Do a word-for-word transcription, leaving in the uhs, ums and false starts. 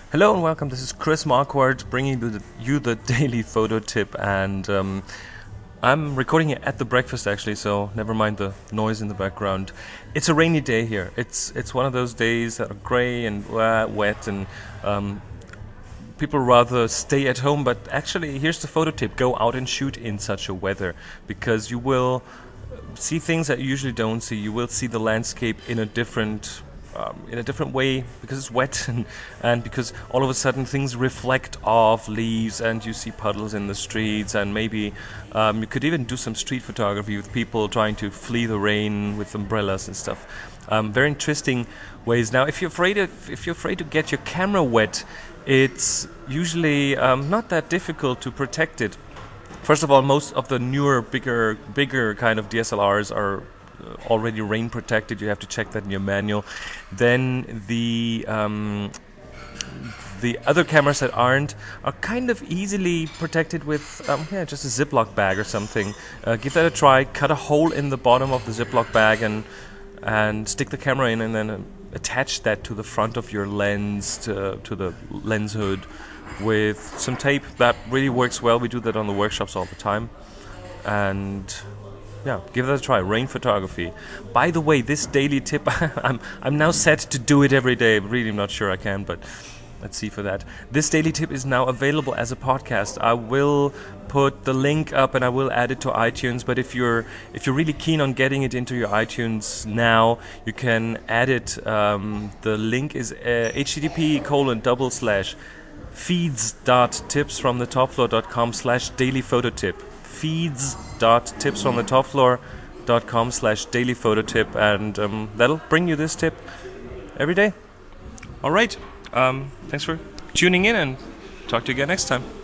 Hello and welcome. This is Chris Marquardt bringing you the, you the daily photo tip, and um, I'm recording it at the breakfast actually, so never mind the noise in the background. It's a rainy day here. It's it's one of those days that are grey and uh, wet, and um, people rather stay at home. But actually, here's the photo tip: go out and shoot in such a weather, because you will see things that you usually don't see. You will see the landscape in a different Um, in a different way, because it's wet and, and because all of a sudden things reflect off leaves and you see puddles in the streets, and maybe um, you could even do some street photography with people trying to flee the rain with umbrellas and stuff. Um, very interesting ways. Now, if you're afraid of, if you're afraid to get your camera wet, it's usually um, not that difficult to protect it. First of all, most of the newer, bigger, bigger kind of D S L Rs are already rain protected. You have to check that in your manual. Then the um, the other cameras that aren't are kind of easily protected with um, yeah, just a Ziploc bag or something. Uh, give that a try. Cut a hole in the bottom of the Ziploc bag and and stick the camera in, and then uh, attach that to the front of your lens, to, to the lens hood with some tape. That really works well. We do that on the workshops all the time. And yeah, give that a try. Rain photography. By the way, this daily tip, I'm I'm now set to do it every day. I'm really not sure I can, but let's see for that. This daily tip is now available as a podcast. I will put the link up and I will add it to iTunes. But if you're if you're really keen on getting it into your iTunes now, you can add it. Um, the link is uh, http colon double slash feeds dot tips from the top floor dot com slash daily photo tip. feeds dot tips from the top floor dot com slash daily photo tip, and um, that'll bring you this tip every day. All right. Um, thanks for tuning in, and talk to you again next time.